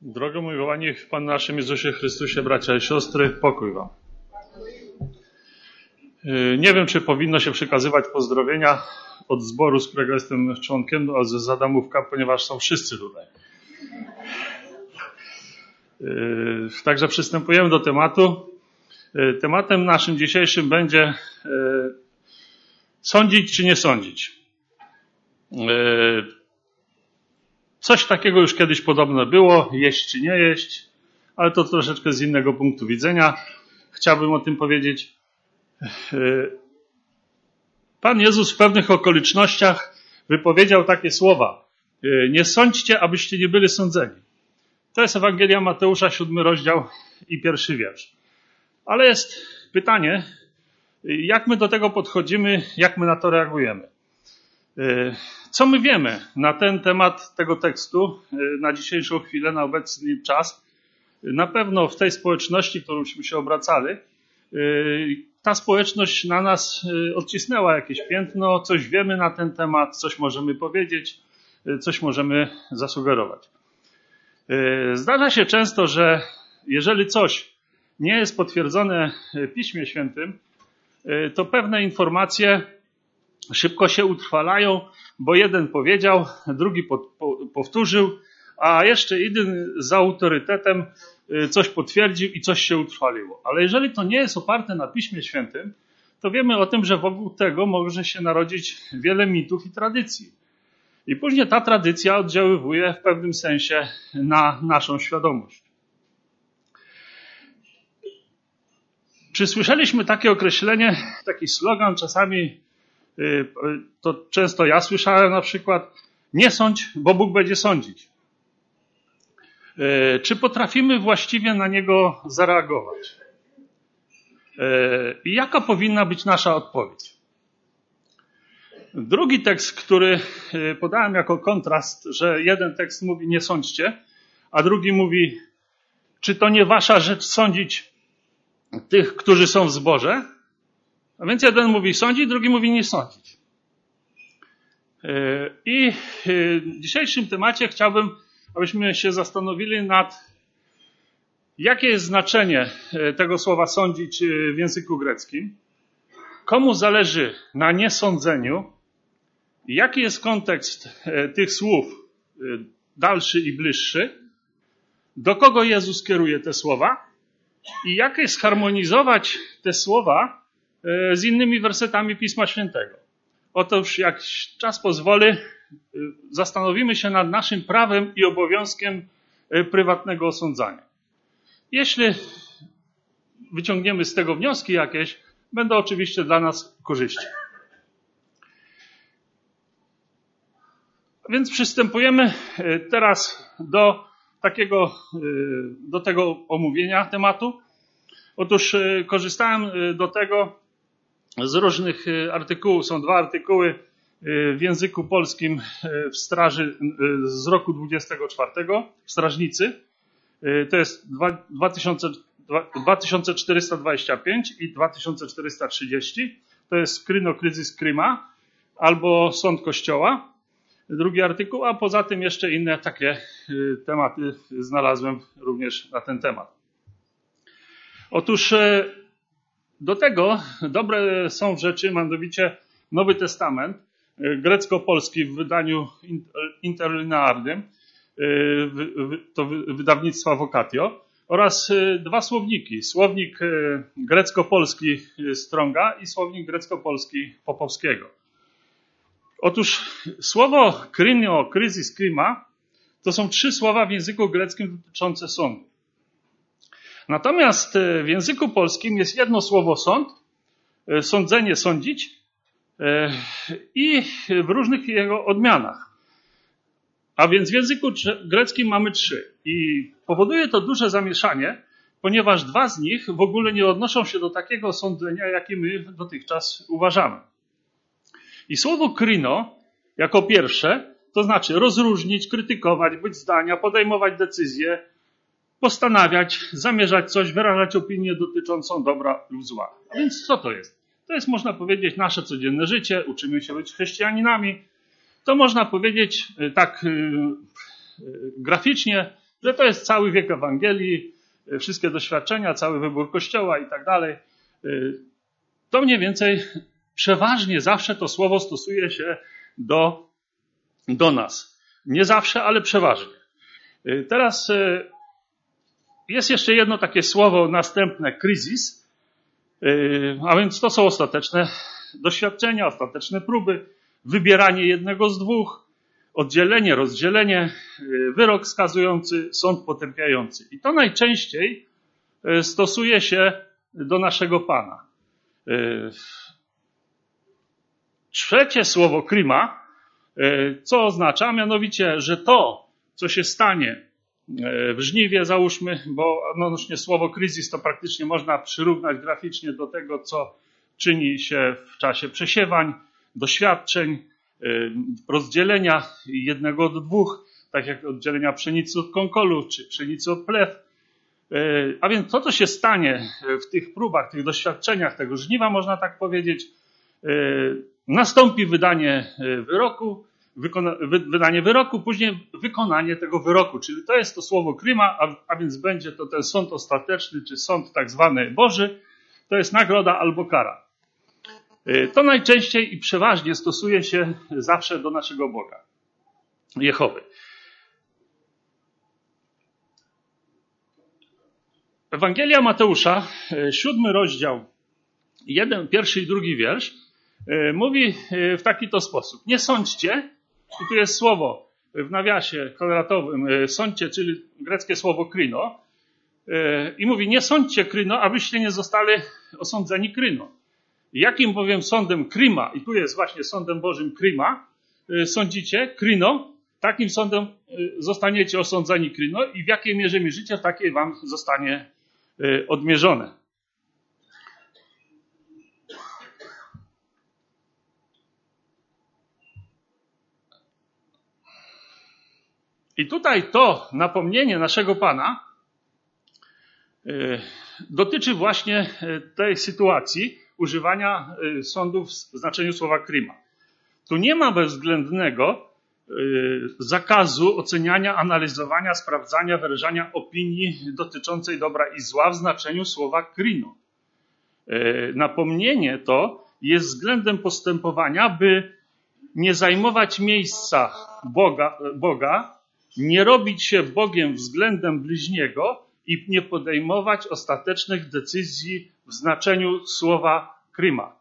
Drogo umiłowani w Panu naszym Jezusie Chrystusie, bracia i siostry, pokój wam. Nie wiem, czy powinno się przekazywać pozdrowienia od zboru, z którego jestem członkiem, z Adamówka, ponieważ są wszyscy tutaj. Także przystępujemy do tematu. Tematem naszym dzisiejszym będzie sądzić czy nie sądzić. Coś takiego już kiedyś podobno było, jeść czy nie jeść, ale to troszeczkę z innego punktu widzenia. Chciałbym o tym powiedzieć. Pan Jezus w pewnych okolicznościach wypowiedział takie słowa. Nie sądźcie, abyście nie byli sądzeni. To jest Ewangelia Mateusza, 7 rozdział i 1 wiersz. Ale jest pytanie, jak my do tego podchodzimy, jak my na to reagujemy. Co my wiemy na ten temat tego tekstu, na dzisiejszą chwilę, na obecny czas? Na pewno w tej społeczności, którąśmy się obracali, ta społeczność na nas odcisnęła jakieś piętno, coś wiemy na ten temat, coś możemy powiedzieć, coś możemy zasugerować. Zdarza się często, że jeżeli coś nie jest potwierdzone w Piśmie Świętym, to pewne informacje szybko się utrwalają, bo jeden powiedział, drugi powtórzył, a jeszcze jeden z autorytetem coś potwierdził i coś się utrwaliło. Ale jeżeli to nie jest oparte na Piśmie Świętym, to wiemy o tym, że wokół tego może się narodzić wiele mitów i tradycji. I później ta tradycja oddziaływuje w pewnym sensie na naszą świadomość. Przysłyszeliśmy takie określenie, taki slogan, czasami to często ja słyszałem na przykład: nie sądź, bo Bóg będzie sądzić. Czy potrafimy właściwie na niego zareagować? I jaka powinna być nasza odpowiedź? Drugi tekst, który podałem jako kontrast, że jeden tekst mówi nie sądźcie, a drugi mówi, czy to nie wasza rzecz sądzić tych, którzy są w zborze? A więc jeden mówi sądzić, drugi mówi nie sądzić. I w dzisiejszym temacie chciałbym, abyśmy się zastanowili nad, jakie jest znaczenie tego słowa sądzić w języku greckim, komu zależy na niesądzeniu, jaki jest kontekst tych słów dalszy i bliższy, do kogo Jezus kieruje te słowa i jak jest harmonizować te słowa z innymi wersetami Pisma Świętego. Otóż jak czas pozwoli, zastanowimy się nad naszym prawem i obowiązkiem prywatnego osądzania. Jeśli wyciągniemy z tego wnioski jakieś, będą oczywiście dla nas korzyści. Więc przystępujemy teraz do tego omówienia tematu. Otóż korzystałem do tego z różnych artykułów. Są 2 artykuły w języku polskim w Straży z roku 24, w Strażnicy. To jest 2425 i 2430. To jest Kryno, kryzys Kryma albo Sąd Kościoła. Drugi artykuł, a poza tym jeszcze inne takie tematy znalazłem również na ten temat. Otóż do tego dobre są rzeczy, mianowicie Nowy Testament, grecko-polski w wydaniu interlinearnym, to wydawnictwa Vocatio, oraz 2 słowniki. Słownik grecko-polski Stronga i słownik grecko-polski Popowskiego. Otóż słowo krynio, kryzys, kryma to są 3 słowa w języku greckim dotyczące sądu. Natomiast w języku polskim jest jedno słowo sąd, sądzenie, sądzić i w różnych jego odmianach. A więc w języku greckim mamy 3. I powoduje to duże zamieszanie, ponieważ 2 z nich w ogóle nie odnoszą się do takiego sądzenia, jakie my dotychczas uważamy. I słowo kryno jako pierwsze, to znaczy rozróżnić, krytykować, być zdania, podejmować decyzje, postanawiać, zamierzać coś, wyrażać opinię dotyczącą dobra lub zła. A więc co to jest? To jest, można powiedzieć, nasze codzienne życie, uczymy się być chrześcijaninami. To można powiedzieć tak graficznie, że to jest cały wiek Ewangelii, wszystkie doświadczenia, cały wybór Kościoła i tak dalej. To mniej więcej przeważnie zawsze to słowo stosuje się do nas. Nie zawsze, ale przeważnie. Teraz jest jeszcze jedno takie słowo następne, kryzys, a więc to są ostateczne doświadczenia, ostateczne próby, wybieranie jednego z dwóch, oddzielenie, rozdzielenie, wyrok skazujący, sąd potępiający. I to najczęściej stosuje się do naszego Pana. Trzecie słowo krima, co oznacza mianowicie, że to, co się stanie w żniwie, załóżmy, bo odnośnie słowo kryzys to praktycznie można przyrównać graficznie do tego, co czyni się w czasie przesiewań, doświadczeń, rozdzielenia jednego od dwóch, tak jak oddzielenia pszenicy od konkolu, czy pszenicy od plew. A więc to, co się stanie w tych próbach, tych doświadczeniach tego żniwa, można tak powiedzieć, nastąpi wydanie wyroku, później wykonanie tego wyroku, czyli to jest to słowo kryma, a więc będzie to ten sąd ostateczny, czy sąd tak zwany Boży, to jest nagroda albo kara. To najczęściej i przeważnie stosuje się zawsze do naszego Boga, Jehowy. Ewangelia Mateusza, 7 rozdział, 1 i 2 wiersz, mówi w taki to sposób. Nie sądźcie, i tu jest słowo w nawiasie kwadratowym, sądźcie, czyli greckie słowo kryno, i mówi, nie sądźcie kryno, abyście nie zostali osądzeni kryno. Jakim bowiem sądem kryma, i tu jest właśnie sądem Bożym kryma, sądzicie kryno, takim sądem zostaniecie osądzeni kryno i w jakiej mierze mierzycie, takiej wam zostanie odmierzone. I tutaj to napomnienie naszego Pana dotyczy właśnie tej sytuacji używania sądów w znaczeniu słowa kryma. Tu nie ma bezwzględnego zakazu oceniania, analizowania, sprawdzania, wyrażania opinii dotyczącej dobra i zła w znaczeniu słowa kryno. Napomnienie to jest względem postępowania, by nie zajmować miejsca Boga, nie robić się Bogiem względem bliźniego i nie podejmować ostatecznych decyzji w znaczeniu słowa kryma.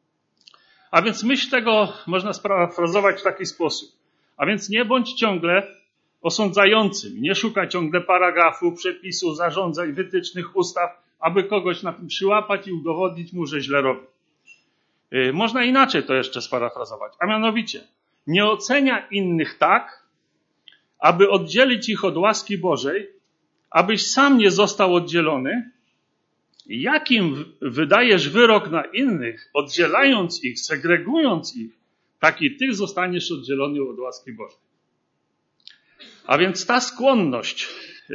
A więc myśl tego można sparafrazować w taki sposób. A więc nie bądź ciągle osądzającym, nie szukaj ciągle paragrafu, przepisu, zarządzeń, wytycznych, ustaw, aby kogoś na tym przyłapać i udowodnić mu, że źle robi. Można inaczej to jeszcze sparafrazować, a mianowicie nie ocenia innych tak, aby oddzielić ich od łaski Bożej, abyś sam nie został oddzielony. Jakim wydajesz wyrok na innych, oddzielając ich, segregując ich, taki ty zostaniesz oddzielony od łaski Bożej. A więc ta skłonność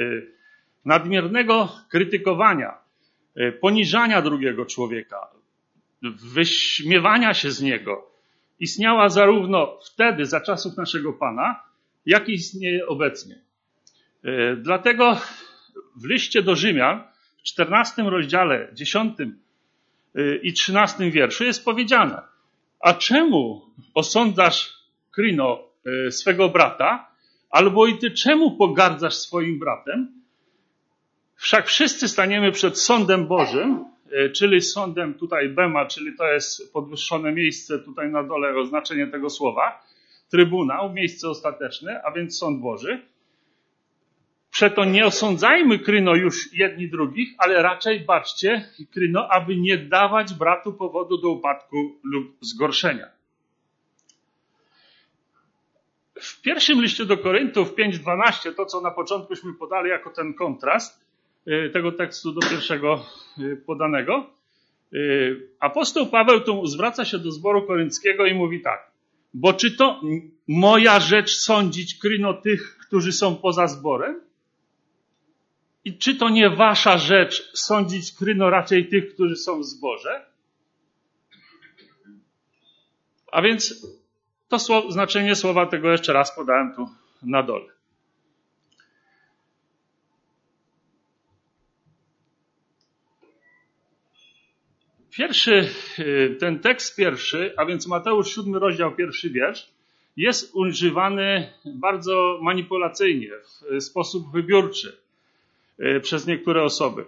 nadmiernego krytykowania, poniżania drugiego człowieka, wyśmiewania się z niego istniała zarówno wtedy, za czasów naszego Pana, jak i istnieje obecnie. Dlatego w liście do Rzymian w 14 rozdziale, 10 i 13 wierszu jest powiedziane: a czemu osądzasz kryno swego brata, albo i ty czemu pogardzasz swoim bratem? Wszak wszyscy staniemy przed sądem Bożym, czyli sądem tutaj Bema, czyli to jest podwyższone miejsce tutaj na dole, oznaczenie tego słowa, trybunał, miejsce ostateczne, a więc sąd Boży. Przeto nie osądzajmy kryno już jedni drugich, ale raczej baczcie kryno, aby nie dawać bratu powodu do upadku lub zgorszenia. W pierwszym liście do Koryntów 5:12, to co na początkuśmy podali jako ten kontrast tego tekstu do pierwszego podanego, apostoł Paweł tu zwraca się do zboru korynckiego i mówi tak: bo czy to moja rzecz sądzić kryno tych, którzy są poza zborem? I czy to nie wasza rzecz sądzić kryno raczej tych, którzy są w zborze? A więc to znaczenie słowa tego jeszcze raz podałem tu na dole. Ten tekst pierwszy, a więc Mateusz 7 rozdział, 1 wiersz, jest używany bardzo manipulacyjnie, w sposób wybiórczy przez niektóre osoby.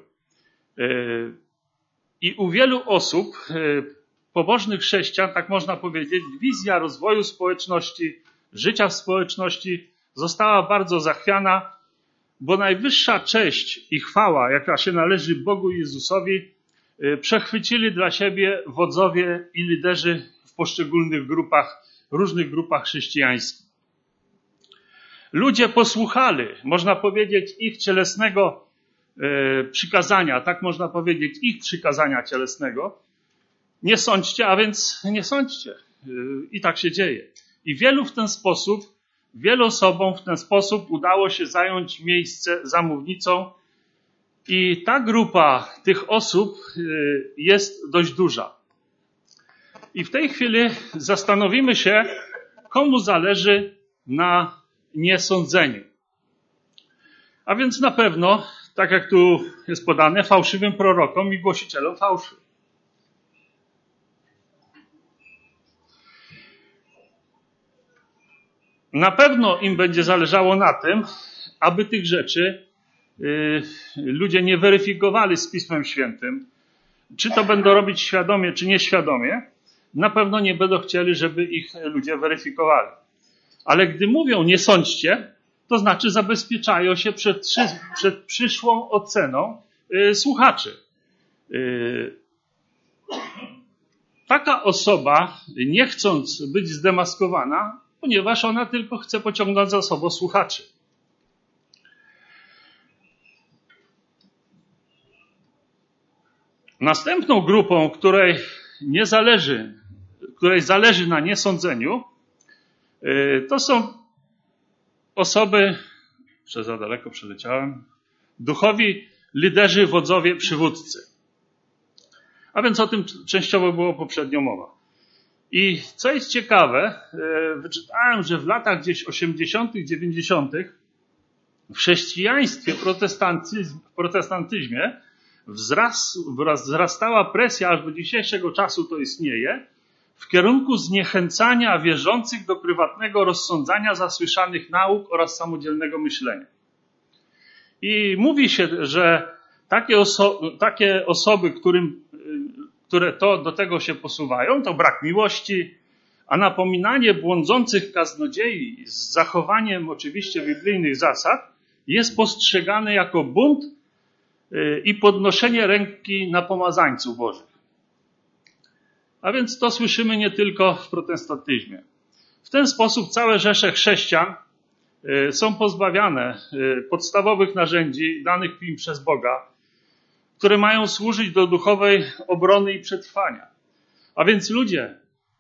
I u wielu osób, pobożnych chrześcijan, tak można powiedzieć, wizja rozwoju społeczności, życia w społeczności została bardzo zachwiana, bo najwyższa cześć i chwała, jaka się należy Bogu Jezusowi, przechwycili dla siebie wodzowie i liderzy w poszczególnych grupach, różnych grupach chrześcijańskich. Ludzie posłuchali, można powiedzieć, ich cielesnego przykazania, tak można powiedzieć, ich przykazania cielesnego. Nie sądźcie, a więc nie sądźcie. I tak się dzieje. I wielu osobom w ten sposób udało się zająć miejsce za mównicą i ta grupa tych osób jest dość duża. I w tej chwili zastanowimy się, komu zależy na niesądzeniu. A więc na pewno, tak jak tu jest podane, fałszywym prorokom i głosicielom fałszu. Na pewno im będzie zależało na tym, aby tych rzeczy ludzie nie weryfikowali z Pismem Świętym. Czy to będą robić świadomie, czy nieświadomie, na pewno nie będą chcieli, żeby ich ludzie weryfikowali. Ale gdy mówią nie sądźcie, to znaczy zabezpieczają się przed przyszłą oceną słuchaczy. Taka osoba, nie chcąc być zdemaskowana, ponieważ ona tylko chce pociągnąć za sobą słuchaczy. Następną grupą, której zależy na niesądzeniu, to są osoby, za daleko przeleciałem, duchowi liderzy, wodzowie, przywódcy. A więc o tym częściowo było poprzednio mowa. I co jest ciekawe, wyczytałem, że w latach gdzieś 80., 90. w chrześcijaństwie, w protestantyzmie wzrastała presja, aż do dzisiejszego czasu to istnieje, w kierunku zniechęcania wierzących do prywatnego rozsądzania zasłyszanych nauk oraz samodzielnego myślenia. I mówi się, że takie osoby, które do tego się posuwają, to brak miłości, a napominanie błądzących kaznodziei z zachowaniem oczywiście biblijnych zasad jest postrzegane jako bunt i podnoszenie ręki na pomazańców bożych. A więc to słyszymy nie tylko w protestantyzmie. W ten sposób całe rzesze chrześcijan są pozbawiane podstawowych narzędzi danych im przez Boga, które mają służyć do duchowej obrony i przetrwania. A więc ludzie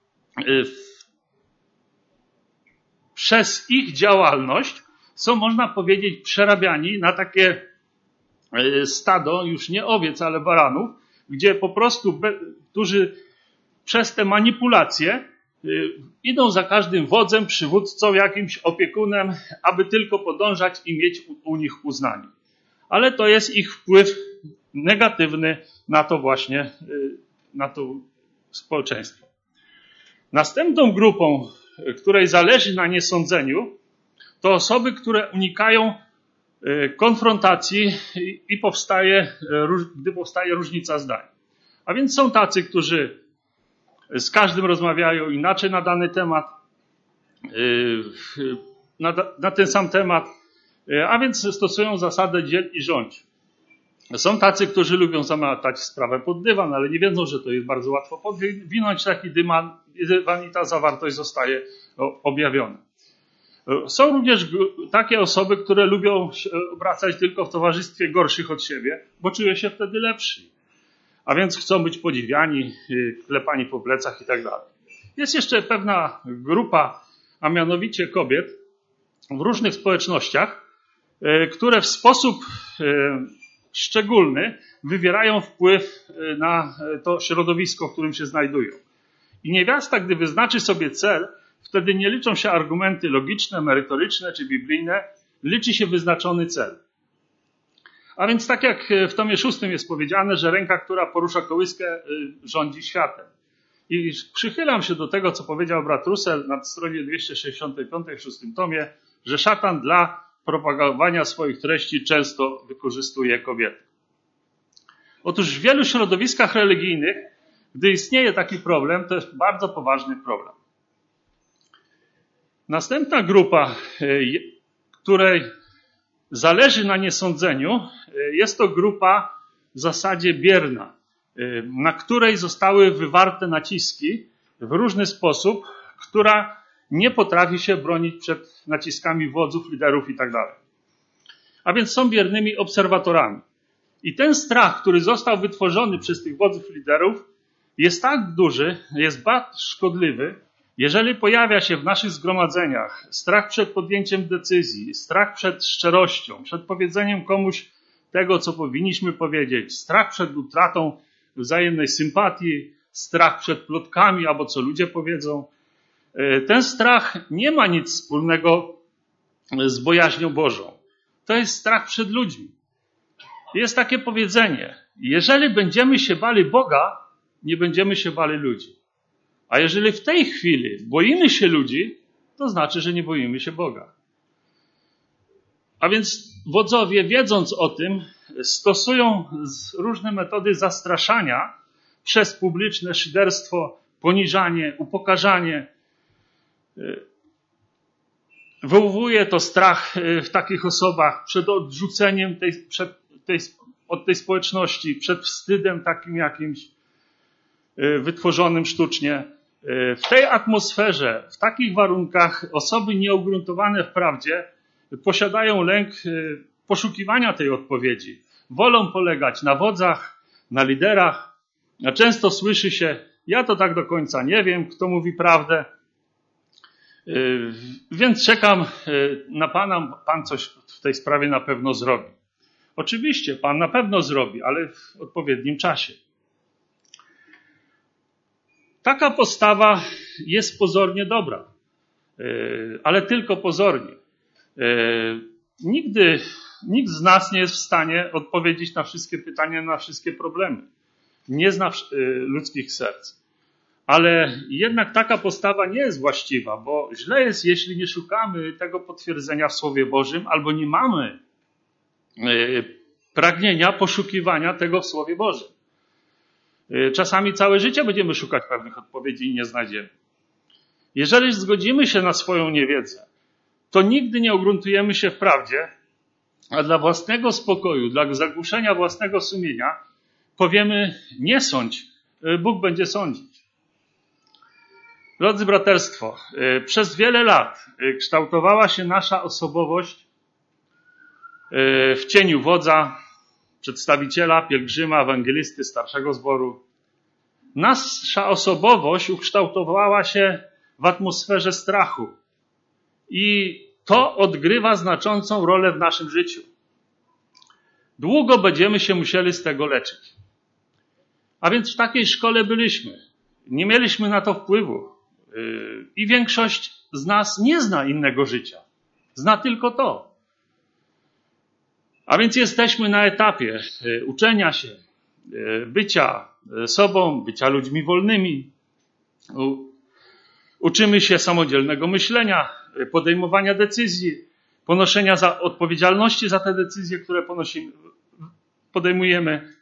przez ich działalność są, można powiedzieć, przerabiani na takie stado, już nie owiec, ale baranów, gdzie po prostu, którzy przez te manipulacje idą za każdym wodzem, przywódcą, jakimś opiekunem, aby tylko podążać i mieć u nich uznanie. Ale to jest ich wpływ negatywny na to właśnie, na to społeczeństwo. Następną grupą, której zależy na niesądzeniu, to osoby, które unikają konfrontacji i gdy powstaje różnica zdań. A więc są tacy, którzy z każdym rozmawiają inaczej na dany temat, na ten sam temat, a więc stosują zasadę dziel i rządź. Są tacy, którzy lubią zamiatać sprawę pod dywan, ale nie wiedzą, że to jest bardzo łatwo podwinąć taki dywan i ta zawartość zostaje objawiona. Są również takie osoby, które lubią obracać tylko w towarzystwie gorszych od siebie, bo czują się wtedy lepsi. A więc chcą być podziwiani, klepani po plecach i tak dalej. Jest jeszcze pewna grupa, a mianowicie kobiet w różnych społecznościach, które w sposób szczególny wywierają wpływ na to środowisko, w którym się znajdują. I niewiasta, gdy wyznaczy sobie cel, wtedy nie liczą się argumenty logiczne, merytoryczne czy biblijne, liczy się wyznaczony cel. A więc tak jak w tomie 6 jest powiedziane, że ręka, która porusza kołyskę, rządzi światem. I przychylam się do tego, co powiedział brat Russell na stronie 265 w 6 tomie, że szatan dla propagowania swoich treści często wykorzystuje kobiety. Otóż w wielu środowiskach religijnych, gdy istnieje taki problem, to jest bardzo poważny problem. Następna grupa, której zależy na niesądzeniu, jest to grupa w zasadzie bierna, na której zostały wywarte naciski w różny sposób, która nie potrafi się bronić przed naciskami wodzów, liderów itd. A więc są biernymi obserwatorami. I ten strach, który został wytworzony przez tych wodzów, liderów, jest tak duży, jest bardzo szkodliwy, jeżeli pojawia się w naszych zgromadzeniach strach przed podjęciem decyzji, strach przed szczerością, przed powiedzeniem komuś tego, co powinniśmy powiedzieć, strach przed utratą wzajemnej sympatii, strach przed plotkami albo co ludzie powiedzą. Ten strach nie ma nic wspólnego z bojaźnią Bożą. To jest strach przed ludźmi. Jest takie powiedzenie, jeżeli będziemy się bali Boga, nie będziemy się bali ludzi. A jeżeli w tej chwili boimy się ludzi, to znaczy, że nie boimy się Boga. A więc wodzowie, wiedząc o tym, stosują różne metody zastraszania przez publiczne szyderstwo, poniżanie, upokarzanie. Wywołuje to strach w takich osobach przed odrzuceniem od tej społeczności, przed wstydem takim jakimś wytworzonym sztucznie. W tej atmosferze, w takich warunkach osoby nieugruntowane w prawdzie posiadają lęk poszukiwania tej odpowiedzi. Wolą polegać na wodzach, na liderach. A często słyszy się, ja to tak do końca nie wiem, kto mówi prawdę. Więc czekam na Pana, Pan coś w tej sprawie na pewno zrobi. Oczywiście, Pan na pewno zrobi, ale w odpowiednim czasie. Taka postawa jest pozornie dobra, ale tylko pozornie. Nikt z nas nie jest w stanie odpowiedzieć na wszystkie pytania, na wszystkie problemy. Nie zna ludzkich serc. Ale jednak taka postawa nie jest właściwa, bo źle jest, jeśli nie szukamy tego potwierdzenia w Słowie Bożym, albo nie mamy pragnienia poszukiwania tego w Słowie Bożym. Czasami całe życie będziemy szukać pewnych odpowiedzi i nie znajdziemy. Jeżeli zgodzimy się na swoją niewiedzę, to nigdy nie ugruntujemy się w prawdzie, a dla własnego spokoju, dla zagłuszenia własnego sumienia powiemy, nie sądź, Bóg będzie sądzić. Drodzy braterstwo, przez wiele lat kształtowała się nasza osobowość w cieniu wodza, przedstawiciela, pielgrzyma, ewangelisty, starszego zboru. Nasza osobowość ukształtowała się w atmosferze strachu i to odgrywa znaczącą rolę w naszym życiu. Długo będziemy się musieli z tego leczyć. A więc w takiej szkole byliśmy. Nie mieliśmy na to wpływu. I większość z nas nie zna innego życia. Zna tylko to. A więc jesteśmy na etapie uczenia się, bycia sobą, bycia ludźmi wolnymi. Uczymy się samodzielnego myślenia, podejmowania decyzji, ponoszenia odpowiedzialności za te decyzje, które podejmujemy.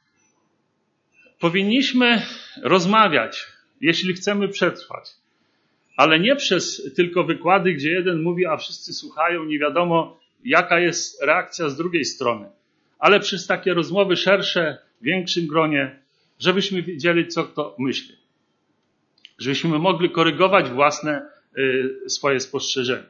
Powinniśmy rozmawiać, jeśli chcemy przetrwać, ale nie przez tylko wykłady, gdzie jeden mówi, a wszyscy słuchają, nie wiadomo, jaka jest reakcja z drugiej strony, ale przez takie rozmowy szersze, w większym gronie, żebyśmy wiedzieli, co kto myśli. Żebyśmy mogli korygować własne swoje spostrzeżenia.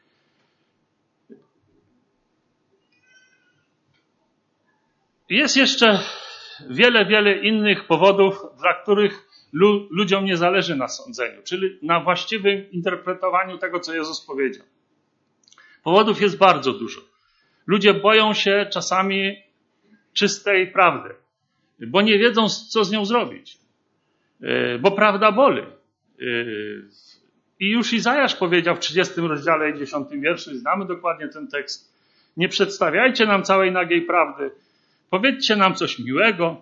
Jest jeszcze wiele innych powodów, dla których ludziom nie zależy na sądzeniu, czyli na właściwym interpretowaniu tego, co Jezus powiedział. Powodów jest bardzo dużo. Ludzie boją się czasami czystej prawdy, bo nie wiedzą, co z nią zrobić, bo prawda boli. I już Izajasz powiedział w 30 rozdziale i 10 wierszu, znamy dokładnie ten tekst, Nie przedstawiajcie nam całej nagiej prawdy. Powiedzcie nam coś miłego.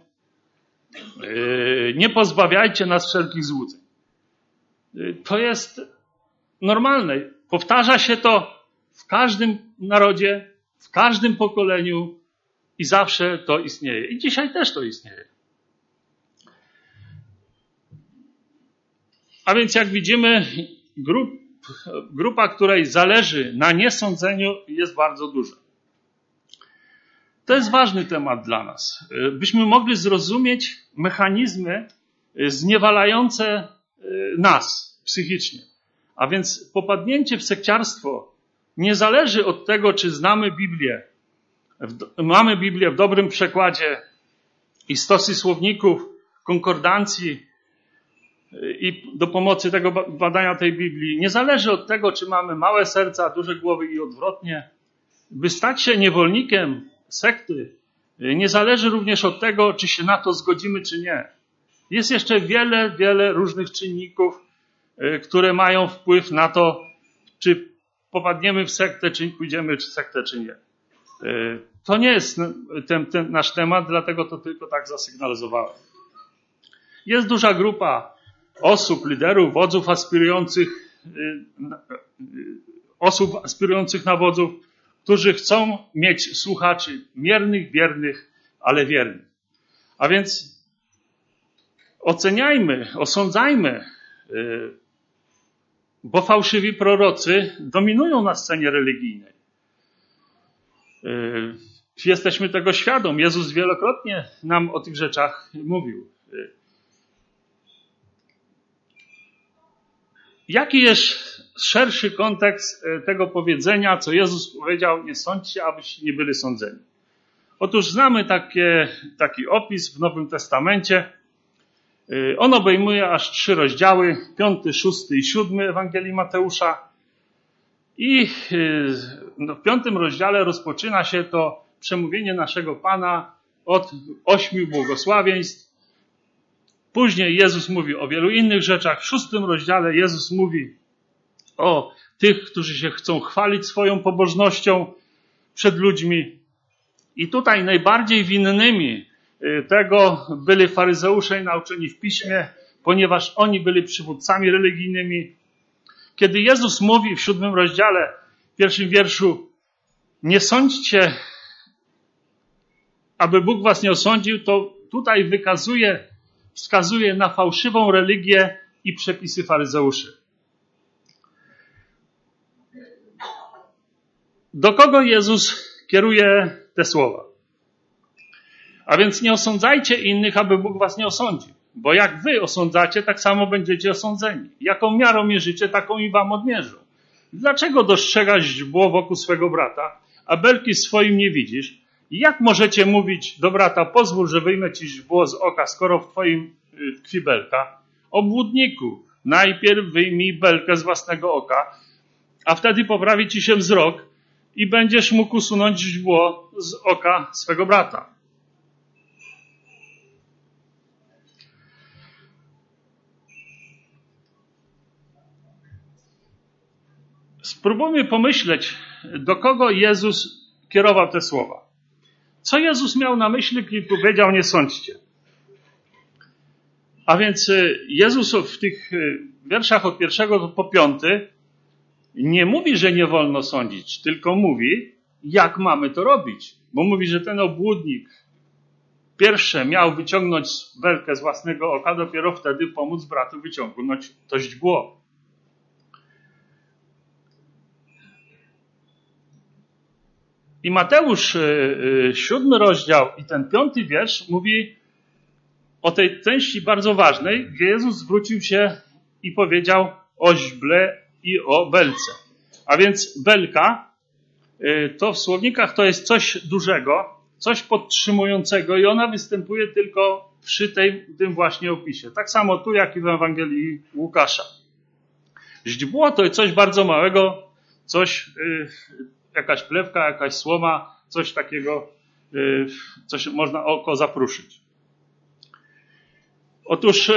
Nie pozbawiajcie nas wszelkich złudzeń. To jest normalne. Powtarza się to w każdym narodzie, w każdym pokoleniu i zawsze to istnieje. I dzisiaj też to istnieje. A więc jak widzimy, grupa, której zależy na niesądzeniu, jest bardzo duża. To jest ważny temat dla nas. Byśmy mogli zrozumieć mechanizmy zniewalające nas psychicznie. A więc popadnięcie w sekciarstwo nie zależy od tego, czy znamy Biblię. Mamy Biblię w dobrym przekładzie i stosy słowników, konkordancji i do pomocy tego badania tej Biblii. Nie zależy od tego, czy mamy małe serca, duże głowy i odwrotnie. By stać się niewolnikiem sekty, nie zależy również od tego, czy się na to zgodzimy, czy nie. Jest jeszcze wiele różnych czynników, które mają wpływ na to, czy popadniemy w sektę, czy pójdziemy w sektę, czy nie. To nie jest ten nasz temat, dlatego to tylko tak zasygnalizowałem. Jest duża grupa osób, liderów, wodzów aspirujących na wodzów, którzy chcą mieć słuchaczy miernych, wiernych, ale wiernych. A więc oceniajmy, osądzajmy, bo fałszywi prorocy dominują na scenie religijnej. Jesteśmy tego świadom. Jezus wielokrotnie nam o tych rzeczach mówił. Jaki jest szerszy kontekst tego powiedzenia, co Jezus powiedział, nie sądźcie, abyście nie byli sądzeni? Otóż znamy taki opis w Nowym Testamencie. On obejmuje aż 3 rozdziały, 5, 6 i 7 Ewangelii Mateusza. I w 5 rozdziale rozpoczyna się to przemówienie naszego Pana od 8 błogosławieństw. Później Jezus mówi o wielu innych rzeczach. W 6 rozdziale Jezus mówi o tych, którzy się chcą chwalić swoją pobożnością przed ludźmi. I tutaj najbardziej winnymi tego byli faryzeusze i nauczeni w piśmie, ponieważ oni byli przywódcami religijnymi. Kiedy Jezus mówi w 7 rozdziale, w 1 wierszu, nie sądźcie, aby Bóg was nie osądził, to tutaj wskazuje na fałszywą religię i przepisy faryzeuszy. Do kogo Jezus kieruje te słowa? A więc nie osądzajcie innych, aby Bóg was nie osądził. Bo jak wy osądzacie, tak samo będziecie osądzeni. Jaką miarą mierzycie, taką i wam odmierzą. Dlaczego dostrzegasz źdźbło wokół swego brata, a belki swoim nie widzisz? I jak możecie mówić do brata, pozwól, że wyjmę ci źdźbło z oka, skoro w twoim tkwi belka? Obłudniku, najpierw wyjmij belkę z własnego oka, a wtedy poprawi ci się wzrok i będziesz mógł usunąć źdźbło z oka swego brata. Spróbujmy pomyśleć, do kogo Jezus kierował te słowa. Co Jezus miał na myśli, kiedy powiedział nie sądźcie? A więc Jezus w tych wierszach od 1 po 5 nie mówi, że nie wolno sądzić, tylko mówi, jak mamy to robić. Bo mówi, że ten obłudnik pierwsze miał wyciągnąć belkę z własnego oka, dopiero wtedy pomóc bratu wyciągnąć to źdźbło. I Mateusz 7 rozdział i ten 5 wiersz mówi o tej części bardzo ważnej, gdzie Jezus zwrócił się i powiedział o źdźble i o belce. A więc belka to w słownikach to jest coś dużego, coś podtrzymującego i ona występuje tylko przy tym właśnie opisie. Tak samo tu, jak i w Ewangelii Łukasza. Źdźbło to jest coś bardzo małego, coś, jakaś plewka, jakaś słoma, coś takiego, coś można oko zapruszyć. Otóż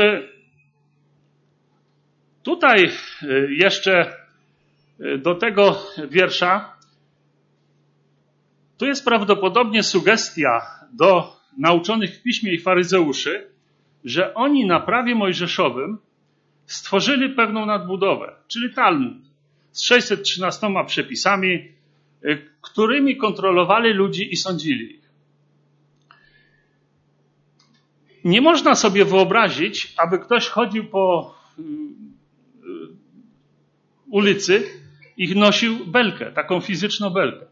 tutaj jeszcze do tego wiersza Tu jest prawdopodobnie sugestia do nauczonych w piśmie i faryzeuszy, że oni na prawie mojżeszowym stworzyli pewną nadbudowę, czyli Talmud z 613 przepisami, którymi kontrolowali ludzi i sądzili ich. Nie można sobie wyobrazić, aby ktoś chodził po ulicy i nosił belkę, taką fizyczną belkę.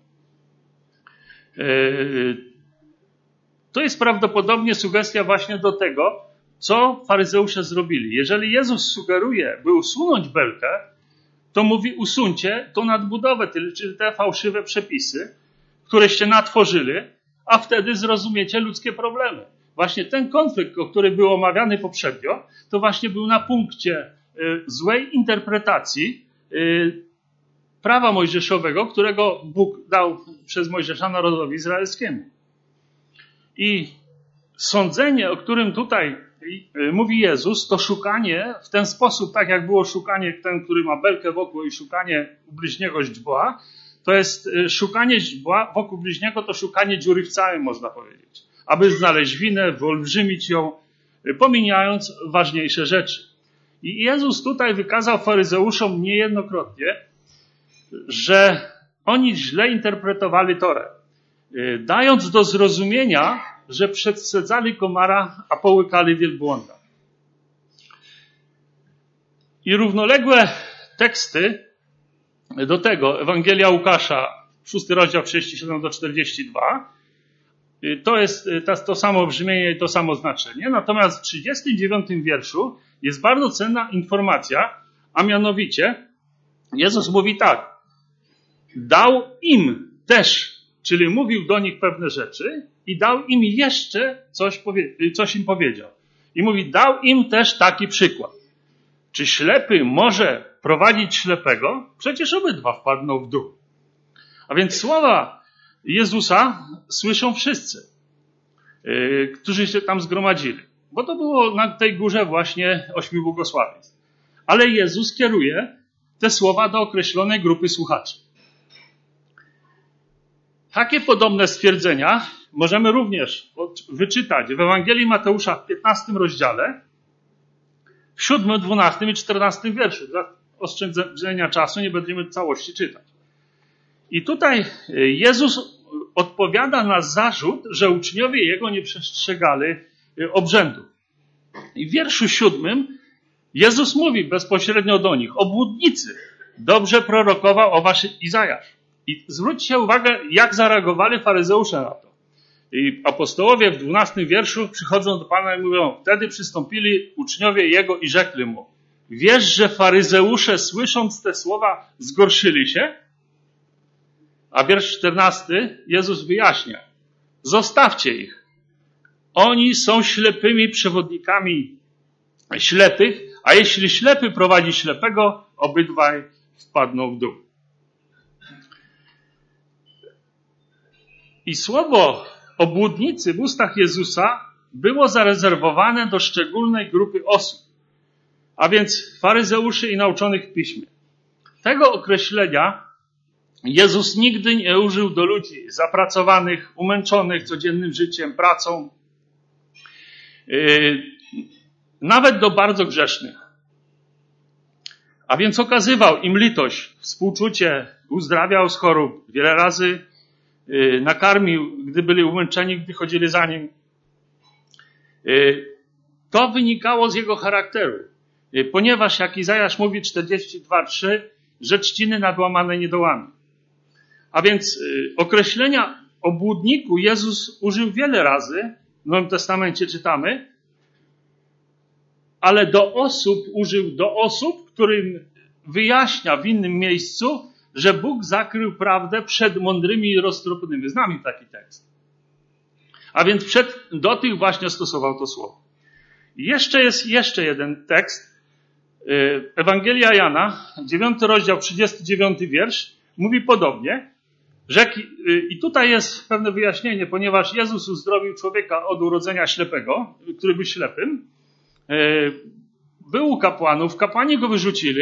To jest prawdopodobnie sugestia właśnie do tego, co faryzeusze zrobili. Jeżeli Jezus sugeruje, by usunąć belkę, to mówi usuńcie tą nadbudowę, czyli te fałszywe przepisy, któreście natworzyli, a wtedy zrozumiecie ludzkie problemy. Właśnie ten konflikt, o którym był omawiany poprzednio, to właśnie był na punkcie złej interpretacji prawa mojżeszowego, którego Bóg dał przez Mojżesza narodowi izraelskiemu. I sądzenie, o którym tutaj mówi Jezus, to szukanie w ten sposób, tak jak było szukanie ten, który ma belkę wokół i szukanie u bliźniego źdźbła, to jest szukanie źdźbła wokół bliźniego, to szukanie dziury w całym, można powiedzieć. Aby znaleźć winę, wyolbrzymić ją, pomijając ważniejsze rzeczy. I Jezus tutaj wykazał faryzeuszom niejednokrotnie, że oni źle interpretowali Torę, dając do zrozumienia, że przedsadzali komara, a połykali wielbłąda. I równoległe teksty do tego, Ewangelia Łukasza, 6 rozdział 37 do 42, to jest to samo brzmienie i to samo znaczenie. Natomiast w 39 wierszu jest bardzo cenna informacja, a mianowicie Jezus mówi tak: dał im też, czyli mówił do nich pewne rzeczy i dał im jeszcze coś im powiedział. I mówi, dał im też taki przykład. Czy ślepy może prowadzić ślepego? Przecież obydwa wpadną w dół. A więc słowa Jezusa słyszą wszyscy, którzy się tam zgromadzili. Bo to było na tej górze właśnie 8 błogosławieństw. Ale Jezus kieruje te słowa do określonej grupy słuchaczy. Takie podobne stwierdzenia możemy również wyczytać w Ewangelii Mateusza w 15 rozdziale, w 7, 12 i 14 wierszu. Dla oszczędzenia czasu nie będziemy całości czytać. I tutaj Jezus odpowiada na zarzut, że uczniowie Jego nie przestrzegali obrzędu. I w wierszu 7 Jezus mówi bezpośrednio do nich: obłudnicy, dobrze prorokował o was Izajasz. I zwróćcie uwagę, jak zareagowali faryzeusze na to. I apostołowie w 12 wierszu przychodzą do Pana i mówią: wtedy przystąpili uczniowie Jego i rzekli Mu: wiesz, że faryzeusze, słysząc te słowa, zgorszyli się? A wiersz 14 Jezus wyjaśnia: zostawcie ich. Oni są ślepymi przewodnikami ślepych, a jeśli ślepy prowadzi ślepego, obydwaj wpadną w dół. I słowo obłudnicy w ustach Jezusa było zarezerwowane do szczególnej grupy osób, a więc faryzeuszy i nauczonych w piśmie. Tego określenia Jezus nigdy nie użył do ludzi zapracowanych, umęczonych codziennym życiem, pracą, nawet do bardzo grzesznych. A więc okazywał im litość, współczucie, uzdrawiał z chorób, wiele razy nakarmił, gdy byli umęczeni, gdy chodzili za nim. To wynikało z jego charakteru, ponieważ jak Izajasz mówi 42:3, że trzciny nadłamane niedołami. A więc określenia obłudniku Jezus użył wiele razy, w Nowym Testamencie czytamy, ale użył do osób, którym wyjaśnia w innym miejscu, że Bóg zakrył prawdę przed mądrymi i roztropnymi. Znamy taki tekst. A więc do tych właśnie stosował to słowo. Jest jeszcze jeden tekst. Ewangelia Jana, 9 rozdział, 39 wiersz, mówi podobnie. I tutaj jest pewne wyjaśnienie, ponieważ Jezus uzdrowił człowieka od urodzenia ślepego, który był ślepym. Był u kapłanów, kapłani go wyrzucili,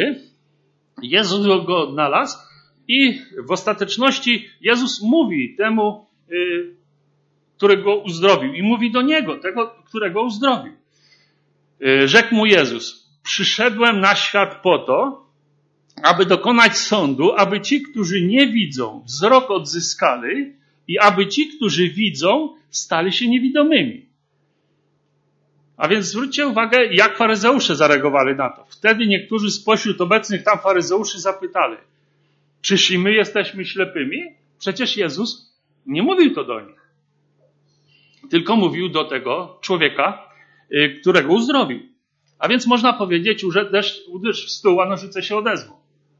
Jezus go odnalazł i w ostateczności Jezus mówi temu którego uzdrowił. I mówi do niego, tego, którego uzdrowił. Rzekł mu Jezus, przyszedłem na świat po to, aby dokonać sądu, aby ci, którzy nie widzą, wzrok odzyskali i aby ci, którzy widzą, stali się niewidomymi. A więc zwróćcie uwagę, jak faryzeusze zareagowali na to. Wtedy niektórzy spośród obecnych tam faryzeuszy zapytali, czyż i my jesteśmy ślepymi? Przecież Jezus nie mówił to do nich. Tylko mówił do tego człowieka, którego uzdrowił. A więc można powiedzieć, uderz w stół, a nożyce się odezwą.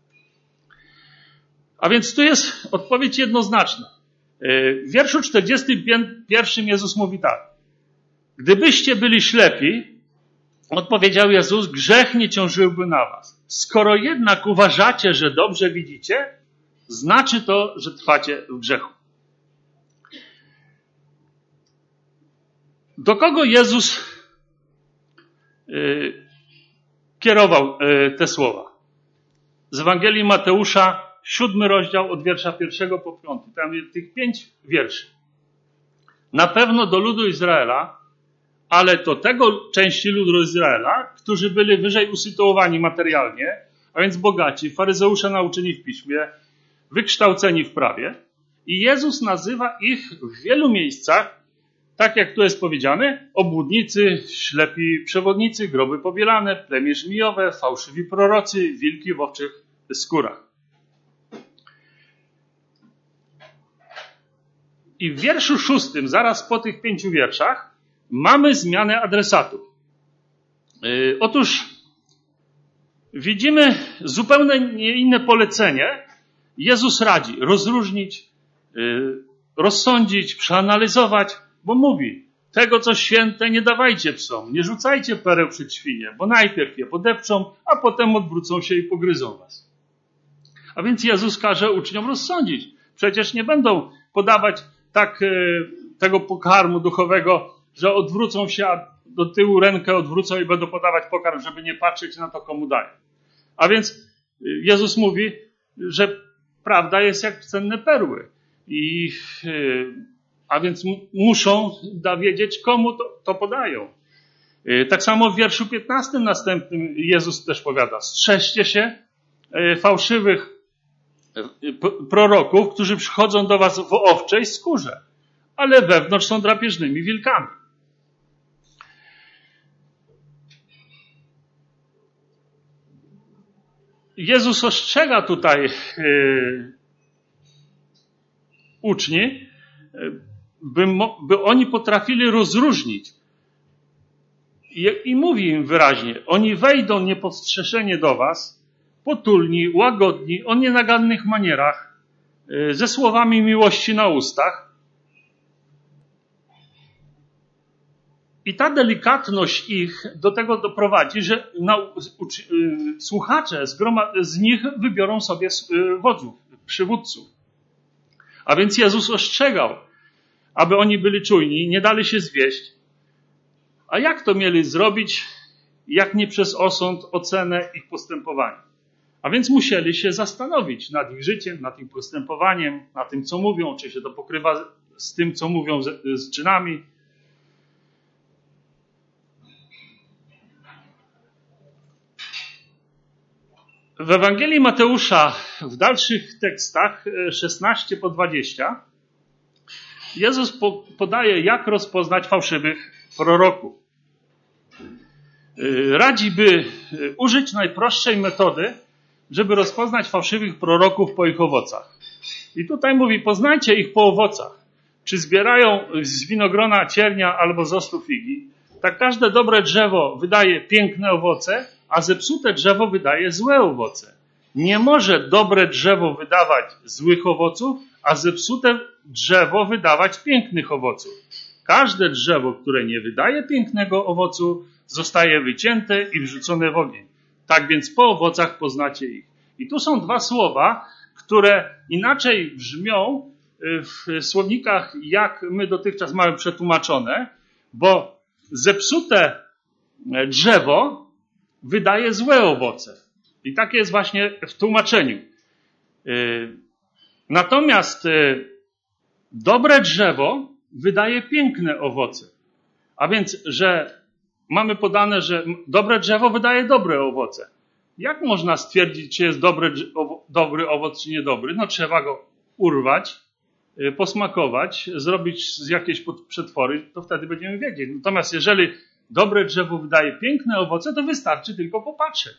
A więc tu jest odpowiedź jednoznaczna. W wierszu 41 Jezus mówi tak. Gdybyście byli ślepi, odpowiedział Jezus, grzech nie ciążyłby na was. Skoro jednak uważacie, że dobrze widzicie, znaczy to, że trwacie w grzechu. Do kogo Jezus kierował te słowa? Z Ewangelii Mateusza, 7 rozdział od wiersza 1 po 5. Tam jest tych 5 wierszy. Na pewno do ludu Izraela, ale do tego części ludu Izraela, którzy byli wyżej usytuowani materialnie, a więc bogaci, faryzeusze nauczeni w piśmie, wykształceni w prawie. I Jezus nazywa ich w wielu miejscach, tak jak tu jest powiedziane, obłudnicy, ślepi przewodnicy, groby pobielane, plemię żmijowe, fałszywi prorocy, wilki w owczych skórach. I w wierszu 6, zaraz po tych 5 wierszach, mamy zmianę adresatów. Otóż widzimy zupełnie inne polecenie. Jezus radzi rozróżnić, rozsądzić, przeanalizować, bo mówi, tego co święte nie dawajcie psom, nie rzucajcie pereł przed świnie, bo najpierw je podepczą, a potem odwrócą się i pogryzą was. A więc Jezus każe uczniom rozsądzić. Przecież nie będą podawać tak tego pokarmu duchowego, że odwrócą się, a do tyłu rękę odwrócą i będą podawać pokarm, żeby nie patrzeć na to, komu dają. A więc Jezus mówi, że prawda jest jak cenne perły. A więc muszą wiedzieć, komu to podają. Tak samo w wierszu 15 następnym Jezus też powiada, strzeżcie się fałszywych proroków, którzy przychodzą do was w owczej skórze, ale wewnątrz są drapieżnymi wilkami. Jezus ostrzega tutaj uczni, by oni potrafili rozróżnić. I mówi im wyraźnie, oni wejdą niepostrzeżenie do was, potulni, łagodni, o nienagannych manierach, ze słowami miłości na ustach. I ta delikatność ich do tego doprowadzi, że słuchacze z nich wybiorą sobie wodzów, przywódców. A więc Jezus ostrzegał, aby oni byli czujni, nie dali się zwieść. A jak to mieli zrobić, jak nie przez osąd, ocenę ich postępowania? A więc musieli się zastanowić nad ich życiem, nad ich postępowaniem, nad tym, co mówią, czy się to pokrywa z tym, co mówią z czynami. W Ewangelii Mateusza, w dalszych tekstach, 16 po 20, Jezus podaje, jak rozpoznać fałszywych proroków. Radzi, by użyć najprostszej metody, żeby rozpoznać fałszywych proroków po ich owocach. I tutaj mówi, poznajcie ich po owocach. Czy zbierają z winogrona ciernia albo z ostu figi? Tak każde dobre drzewo wydaje piękne owoce, a zepsute drzewo wydaje złe owoce. Nie może dobre drzewo wydawać złych owoców, a zepsute drzewo wydawać pięknych owoców. Każde drzewo, które nie wydaje pięknego owocu, zostaje wycięte i wrzucone w ogień. Tak więc po owocach poznacie ich. I tu są 2 słowa, które inaczej brzmią w słownikach, jak my dotychczas mamy przetłumaczone, bo zepsute drzewo wydaje złe owoce. I tak jest właśnie w tłumaczeniu. Natomiast dobre drzewo wydaje piękne owoce. A więc, że mamy podane, że dobre drzewo wydaje dobre owoce. Jak można stwierdzić, czy jest dobry owoc, czy niedobry? No trzeba go urwać, posmakować, zrobić jakieś przetwory, to wtedy będziemy wiedzieć. Natomiast jeżeli dobre drzewo wydaje piękne owoce, to wystarczy tylko popatrzeć.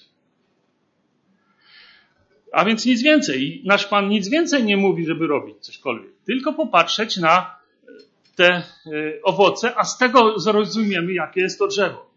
A więc nic więcej. Nasz Pan nic więcej nie mówi, żeby robić cośkolwiek. Tylko popatrzeć na te owoce, a z tego zrozumiemy, jakie jest to drzewo.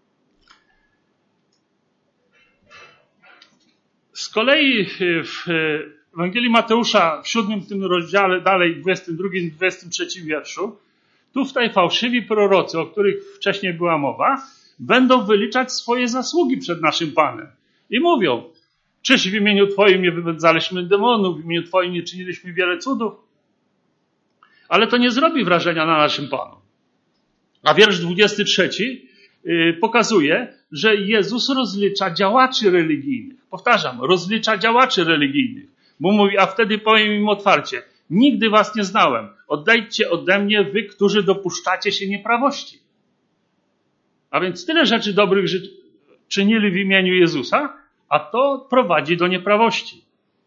Z kolei w Ewangelii Mateusza w 7 tym rozdziale, dalej w 22 i 23 wierszu, tutaj fałszywi prorocy, o których wcześniej była mowa, będą wyliczać swoje zasługi przed naszym Panem. I mówią, czyż w imieniu Twoim nie wypędzaliśmy demonów, w imieniu Twoim nie czyniliśmy wiele cudów? Ale to nie zrobi wrażenia na naszym Panu. A wiersz 23 pokazuje, że Jezus rozlicza działaczy religijnych. Powtarzam, rozlicza działaczy religijnych. Bo mówi, a wtedy powiem im otwarcie, nigdy was nie znałem. Odejdźcie ode mnie, wy, którzy dopuszczacie się nieprawości. A więc tyle rzeczy dobrych czynili w imieniu Jezusa, a to prowadzi do nieprawości.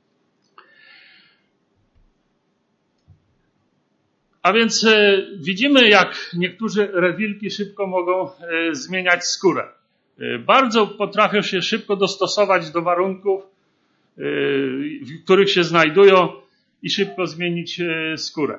A więc widzimy, jak niektórzy rewilki szybko mogą zmieniać skórę. Bardzo potrafią się szybko dostosować do warunków, w których się znajdują i szybko zmienić skórę.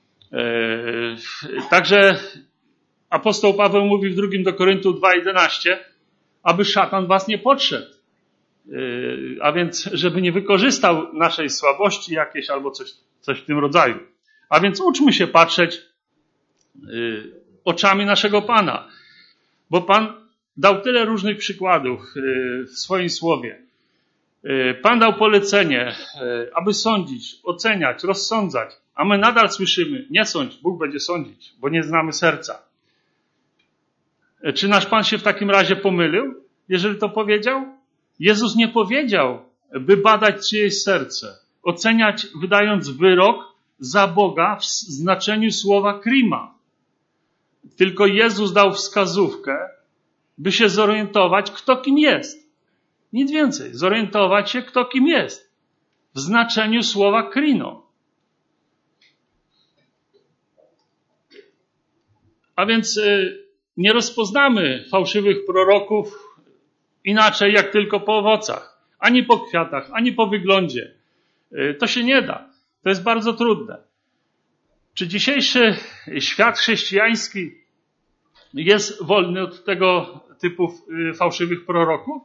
Także apostoł Paweł mówi w 2 do Koryntu 2:11, aby szatan was nie podszedł. A więc, żeby nie wykorzystał naszej słabości jakiejś albo coś w tym rodzaju. A więc uczmy się patrzeć oczami naszego Pana. Bo Pan dał tyle różnych przykładów w swoim słowie. Pan dał polecenie, aby sądzić, oceniać, rozsądzać. A my nadal słyszymy, nie sądź, Bóg będzie sądzić, bo nie znamy serca. Czy nasz Pan się w takim razie pomylił, jeżeli to powiedział? Jezus nie powiedział, by badać czyjeś serce, oceniać, wydając wyrok za Boga w znaczeniu słowa krima. Tylko Jezus dał wskazówkę, by się zorientować, kto kim jest. Nic więcej. Zorientować się, kto kim jest. W znaczeniu słowa krino. A więc nie rozpoznamy fałszywych proroków inaczej jak tylko po owocach. Ani po kwiatach, ani po wyglądzie. To się nie da. To jest bardzo trudne. Czy dzisiejszy świat chrześcijański jest wolny od tego typu fałszywych proroków?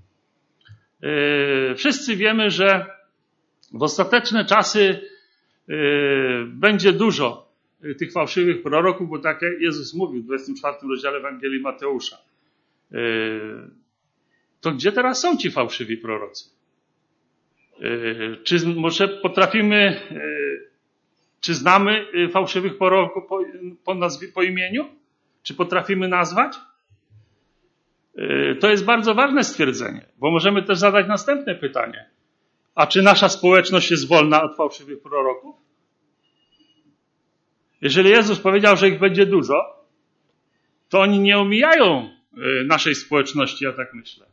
Wszyscy wiemy, że w ostateczne czasy będzie dużo tych fałszywych proroków, bo tak jak Jezus mówił w 24 rozdziale Ewangelii Mateusza. To gdzie teraz są ci fałszywi prorocy? Czy może potrafimy, czy znamy fałszywych proroków po imieniu? Czy potrafimy nazwać? To jest bardzo ważne stwierdzenie, bo możemy też zadać następne pytanie. A czy nasza społeczność jest wolna od fałszywych proroków? Jeżeli Jezus powiedział, że ich będzie dużo, to oni nie omijają naszej społeczności, ja tak myślę.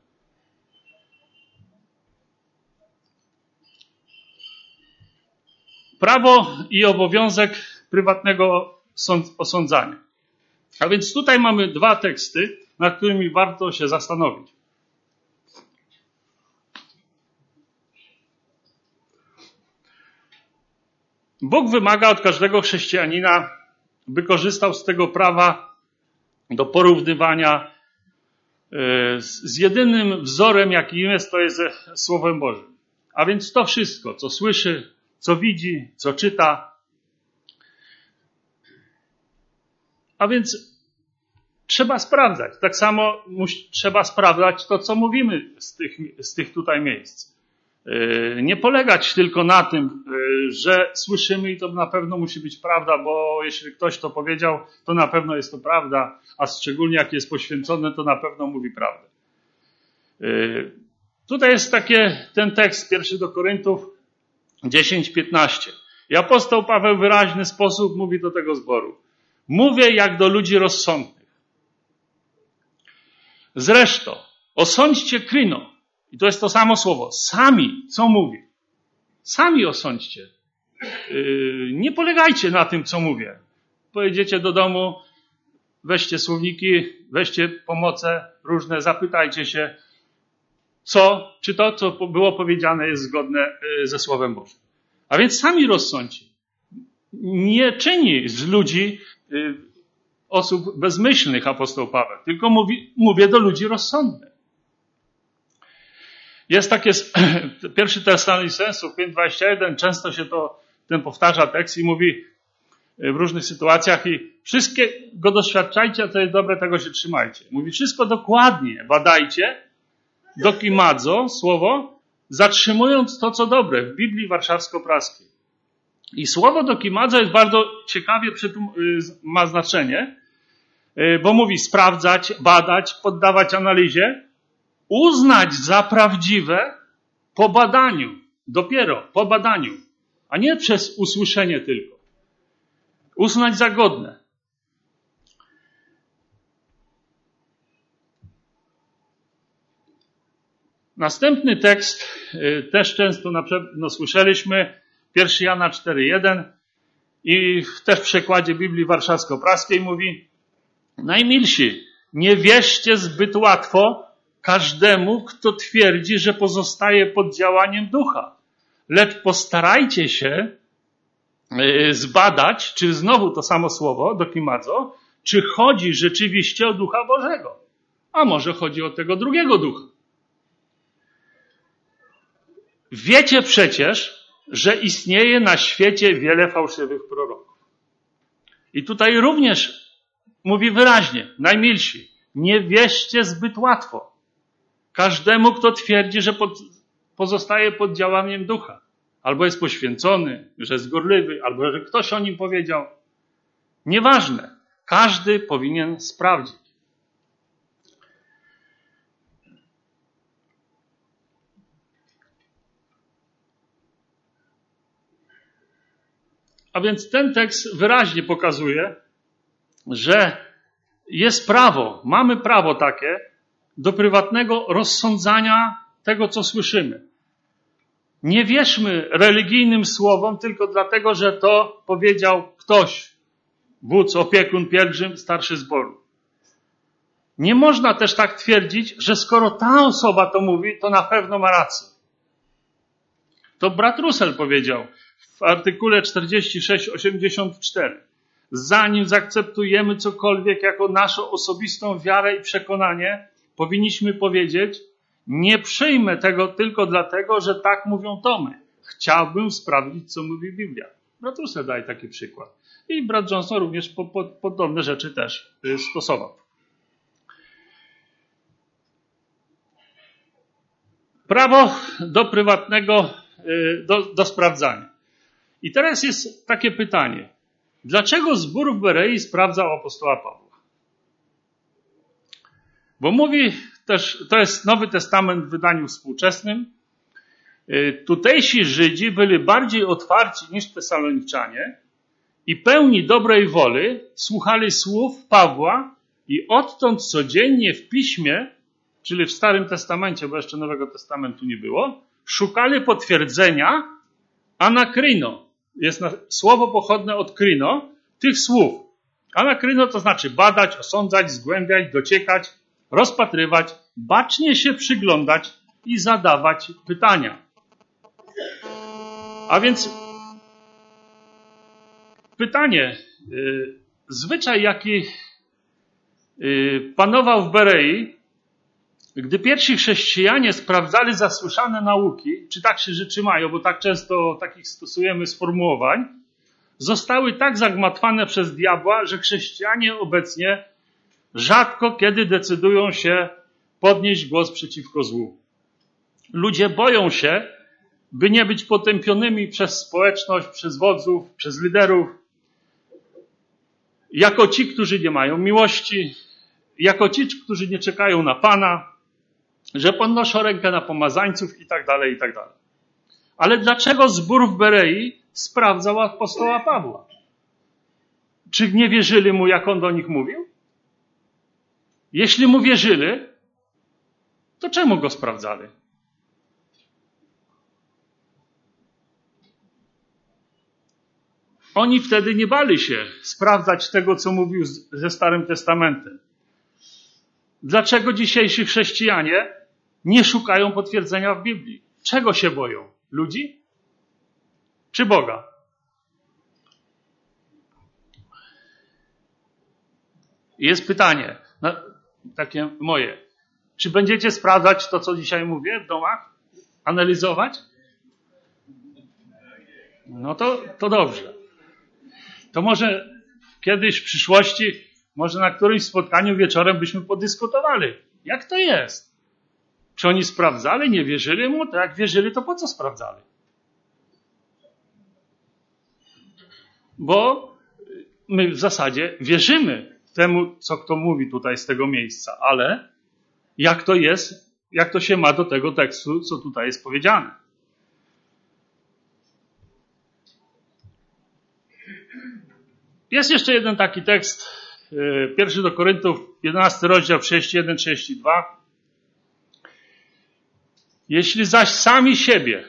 Prawo i obowiązek prywatnego osądzania. A więc tutaj mamy 2 teksty, nad którymi warto się zastanowić. Bóg wymaga od każdego chrześcijanina, by korzystał z tego prawa do porównywania z jedynym wzorem, jakim jest, to jest Słowem Bożym. A więc to wszystko, co słyszy, co widzi, co czyta. A więc trzeba sprawdzać. Tak samo trzeba sprawdzać to, co mówimy z tych tutaj miejsc. Nie polegać tylko na tym, że słyszymy i to na pewno musi być prawda, bo jeśli ktoś to powiedział, to na pewno jest to prawda, a szczególnie jak jest poświęcony, to na pewno mówi prawdę. Tutaj jest ten tekst 1 do Koryntów 10:15. I apostoł Paweł w wyraźny sposób mówi do tego zboru. Mówię jak do ludzi rozsądnych. Zresztą, osądźcie kryno. I to jest to samo słowo. Sami, co mówi? Sami osądźcie. Nie polegajcie na tym, co mówię. Pojedziecie do domu, weźcie słowniki, weźcie pomoce różne, zapytajcie się, czy to, co było powiedziane, jest zgodne ze Słowem Bożym. A więc sami rozsądźcie. Nie czyni z ludzi osób bezmyślnych apostoł Paweł, tylko mówię do ludzi rozsądnych. Jest takie, 1 Tesalonicenów 5:21, często się ten powtarza tekst i mówi w różnych sytuacjach i wszystkiego doświadczajcie, a co jest dobre, tego się trzymajcie. Mówi wszystko dokładnie, badajcie, dokimadzo, słowo, zatrzymując to, co dobre w Biblii Warszawsko-Praskiej. I słowo dokimadzo jest bardzo ciekawie, ma znaczenie, bo mówi sprawdzać, badać, poddawać analizie, uznać za prawdziwe po badaniu, dopiero po badaniu, a nie przez usłyszenie tylko. Uznać za godne. Następny tekst też często na pewno słyszeliśmy, 1 Jana 4:1 i też w przekładzie Biblii Warszawsko-Praskiej mówi: najmilsi, nie wierzcie zbyt łatwo każdemu, kto twierdzi, że pozostaje pod działaniem ducha, lecz postarajcie się zbadać, czy znowu to samo słowo, dokimadzo, czy chodzi rzeczywiście o Ducha Bożego, a może chodzi o tego drugiego ducha. Wiecie przecież, że istnieje na świecie wiele fałszywych proroków. I tutaj również mówi wyraźnie, najmilsi, nie wierzcie zbyt łatwo każdemu, kto twierdzi, że pozostaje pod działaniem ducha. Albo jest poświęcony, że jest gorliwy, albo że ktoś o nim powiedział. Nieważne. Każdy powinien sprawdzić. A więc ten tekst wyraźnie pokazuje, że jest prawo, mamy prawo takie do prywatnego rozsądzania tego, co słyszymy. Nie wierzmy religijnym słowom tylko dlatego, że to powiedział ktoś, wódz, opiekun, pielgrzym, starszy zboru. Nie można też tak twierdzić, że skoro ta osoba to mówi, to na pewno ma rację. To brat Russell powiedział w artykule 4684. Zanim zaakceptujemy cokolwiek jako naszą osobistą wiarę i przekonanie, powinniśmy powiedzieć: nie przyjmę tego tylko dlatego, że tak mówią Tomy. Chciałbym sprawdzić, co mówi Biblia. Brat Russell daje taki przykład. I brat Johnson również podobne rzeczy też stosował. Prawo do prywatnego, do sprawdzania. I teraz jest takie pytanie. Dlaczego zbór w Berei sprawdzał apostoła Pawła? Bo mówi też, to jest Nowy Testament w wydaniu współczesnym, tutejsi Żydzi byli bardziej otwarci niż Tesaloniczanie i pełni dobrej woli słuchali słów Pawła i odtąd codziennie w Piśmie, czyli w Starym Testamencie, bo jeszcze Nowego Testamentu nie było, szukali potwierdzenia anakryno. Jest słowo pochodne od kryno, tych słów. Anakryno to znaczy badać, osądzać, zgłębiać, dociekać, rozpatrywać, bacznie się przyglądać i zadawać pytania. A więc pytanie, zwyczaj jaki panował w Berei, gdy pierwsi chrześcijanie sprawdzali zasłyszane nauki, czy tak się rzeczy mają, bo tak często takich stosujemy sformułowań, zostały tak zagmatwane przez diabła, że chrześcijanie obecnie rzadko kiedy decydują się podnieść głos przeciwko złu. Ludzie boją się, by nie być potępionymi przez społeczność, przez wodzów, przez liderów, jako ci, którzy nie mają miłości, jako ci, którzy nie czekają na Pana, że podnoszą rękę na pomazańców i tak dalej, i tak dalej. Ale dlaczego zbór w Berei sprawdzał apostoła Pawła? Czy nie wierzyli mu, jak on do nich mówił? Jeśli mu wierzyli, to czemu go sprawdzali? Oni wtedy nie bali się sprawdzać tego, co mówił ze Starym Testamentem. Dlaczego dzisiejsi chrześcijanie nie szukają potwierdzenia w Biblii? Czego się boją? Ludzi? Czy Boga? Jest pytanie, takie moje. Czy będziecie sprawdzać to, co dzisiaj mówię w domach? Analizować? No to dobrze. To może kiedyś w przyszłości, może na którymś spotkaniu wieczorem byśmy podyskutowali. Jak to jest? Czy oni sprawdzali, nie wierzyli mu? To jak wierzyli, to po co sprawdzali? Bo my w zasadzie wierzymy temu, co kto mówi tutaj z tego miejsca, ale jak to jest, jak to się ma do tego tekstu, co tutaj jest powiedziane? Jest jeszcze jeden taki tekst, 1 do Koryntów, 11 rozdział, 31-32. Jeśli zaś sami siebie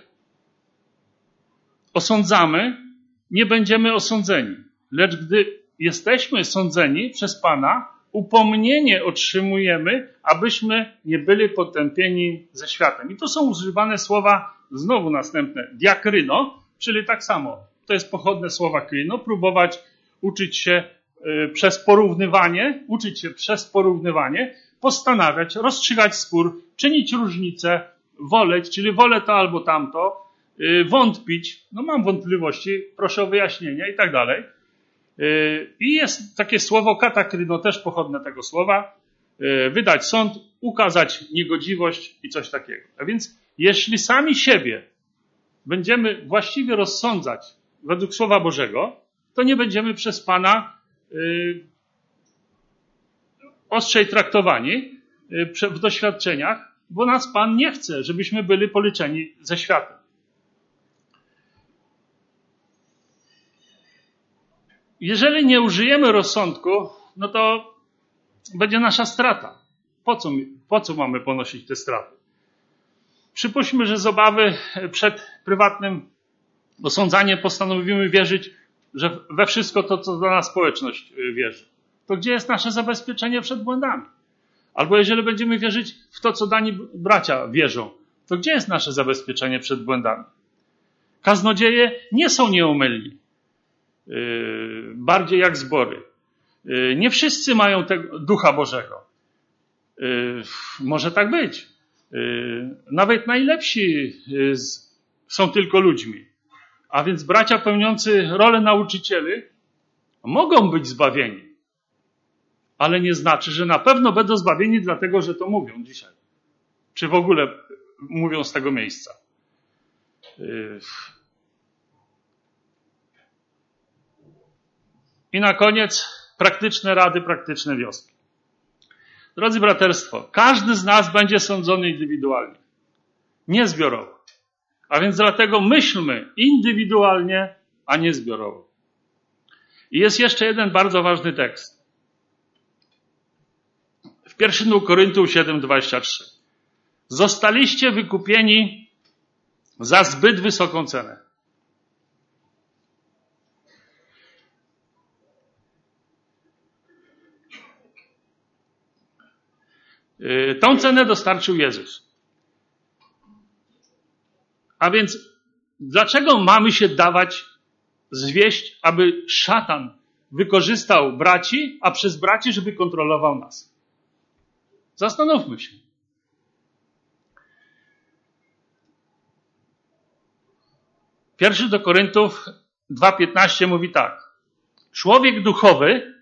osądzamy, nie będziemy osądzeni. Lecz gdy jesteśmy sądzeni przez Pana, upomnienie otrzymujemy, abyśmy nie byli potępieni ze światem. I tu są używane słowa, znowu następne, diakryno, czyli tak samo. To jest pochodne słowa kryno, próbować uczyć się przez porównywanie, postanawiać, rozstrzygać spór, czynić różnice, woleć, czyli wolę to albo tamto, wątpić, no mam wątpliwości, proszę o wyjaśnienia i tak dalej. I jest takie słowo katakryno, też pochodne tego słowa, wydać sąd, ukazać niegodziwość i coś takiego. A więc jeśli sami siebie będziemy właściwie rozsądzać według Słowa Bożego, to nie będziemy przez Pana ostrzej traktowani w doświadczeniach, bo nas Pan nie chce, żebyśmy byli policzeni ze światem. Jeżeli nie użyjemy rozsądku, no to będzie nasza strata. Po co mamy ponosić te straty? Przypuśćmy, że z obawy przed prywatnym osądzaniem postanowimy wierzyć, że we wszystko to, co dana społeczność wierzy. To gdzie jest nasze zabezpieczenie przed błędami? Albo jeżeli będziemy wierzyć w to, co dani bracia wierzą, to gdzie jest nasze zabezpieczenie przed błędami? Kaznodzieje nie są nieomylni. Bardziej jak zbory. Nie wszyscy mają tego Ducha Bożego. Może tak być. Nawet najlepsi są tylko ludźmi. A więc bracia pełniący rolę nauczycieli mogą być zbawieni. Ale nie znaczy, że na pewno będą zbawieni dlatego, że to mówią dzisiaj. Czy w ogóle mówią z tego miejsca. I na koniec praktyczne rady, praktyczne wnioski. Drodzy braterstwo, każdy z nas będzie sądzony indywidualnie, nie zbiorowo. A więc dlatego myślmy indywidualnie, a nie zbiorowo. I jest jeszcze jeden bardzo ważny tekst. W 1 Koryntiów 7:23. Zostaliście wykupieni za zbyt wysoką cenę. Tą cenę dostarczył Jezus. A więc dlaczego mamy się dawać zwieść, aby szatan wykorzystał braci, a przez braci, żeby kontrolował nas? Zastanówmy się. Pierwszy do Koryntów 2:15 mówi tak. Człowiek duchowy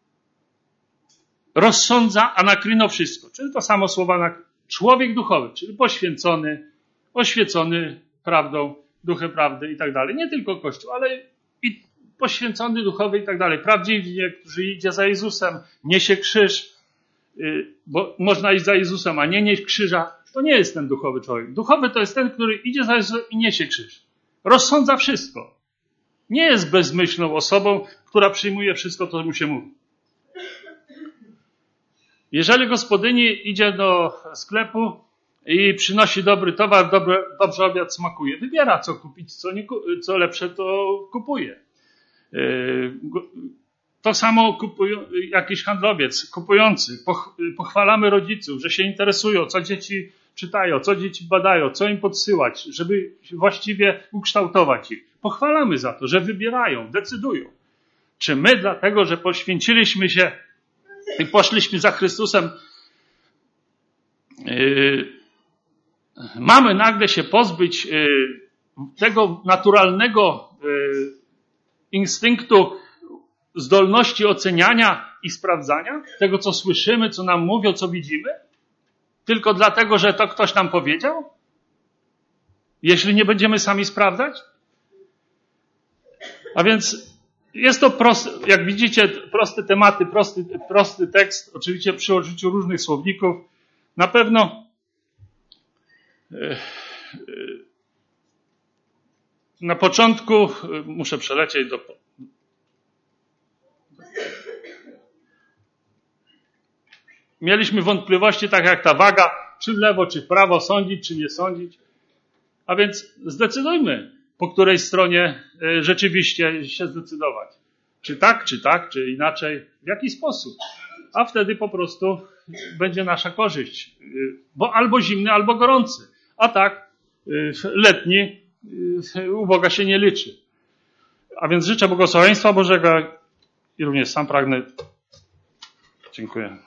rozsądza anakryno wszystko. Czyli to samo słowa człowiek duchowy, czyli poświęcony, oświecony prawdą, duchem prawdy i tak dalej. Nie tylko Kościół, ale i poświęcony duchowy i tak dalej. Prawdziwie, który idzie za Jezusem, niesie krzyż, bo można iść za Jezusem, a nie nieść krzyża. to nie jest ten duchowy człowiek. Duchowy to jest ten, który idzie za Jezusem i niesie krzyż. Rozsądza wszystko. Nie jest bezmyślną osobą, która przyjmuje wszystko, co mu się mówi. Jeżeli gospodyni idzie do sklepu i przynosi dobry towar, dobrze obiad smakuje, wybiera co kupić, co lepsze to kupuje. To samo jakiś handlowiec, kupujący. Pochwalamy rodziców, że się interesują, co dzieci czytają, co dzieci badają, co im podsyłać, żeby właściwie ukształtować ich. Pochwalamy za to, że wybierają, decydują. Czy my dlatego, że poświęciliśmy się i poszliśmy za Chrystusem, mamy nagle się pozbyć tego naturalnego instynktu, zdolności oceniania i sprawdzania tego, co słyszymy, co nam mówią, co widzimy? Tylko dlatego, że to ktoś nam powiedział? Jeśli nie będziemy sami sprawdzać? A więc jest to proste, jak widzicie, proste tematy, prosty tekst, oczywiście przy użyciu różnych słowników. Na pewno na początku muszę przelecieć do... Mieliśmy wątpliwości, tak jak ta waga, czy w lewo, czy w prawo, sądzić, czy nie sądzić. A więc zdecydujmy, po której stronie rzeczywiście się zdecydować. Czy tak, czy inaczej, w jaki sposób. A wtedy po prostu będzie nasza korzyść. Bo albo zimny, albo gorący. A tak, letni u Boga się nie liczy. A więc życzę błogosławieństwa Bożego i również sam pragnę. Dziękuję.